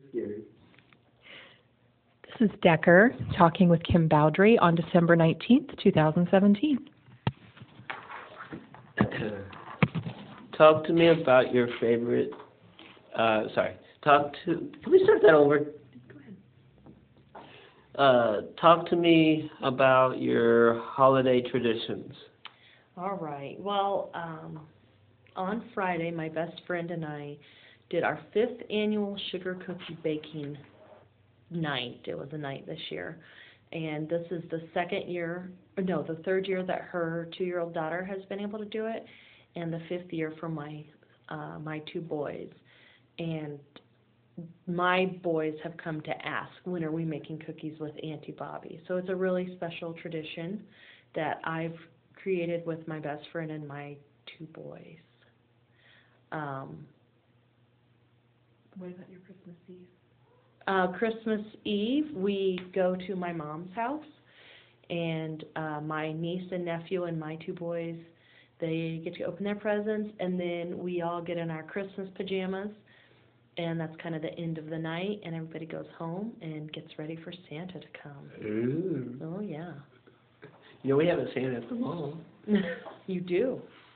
scary. This is Decker talking with Kim Bowdry on December 19th, 2017. Talk to me about your favorite, can we start that over? Go ahead. Talk to me about your holiday traditions. All right. Well, on Friday, my best friend and I did our 5th annual sugar cookie baking night. It was a night this year. And this is the the 3rd year that her 2-year-old daughter has been able to do it, and the 5th year for my 2 boys. And my boys have come to ask, when are we making cookies with Auntie Bobby? So it's a really special tradition that I've created with my best friend and my 2 boys. What about your Christmas Eve? Christmas Eve, we go to my mom's house, and my niece and nephew and my 2 boys, they get to open their presents, and then we all get in our Christmas pajamas, and that's kind of the end of the night, and everybody goes home and gets ready for Santa to come. Ooh. Oh, yeah. You know, we have a Santa at the mall. You do?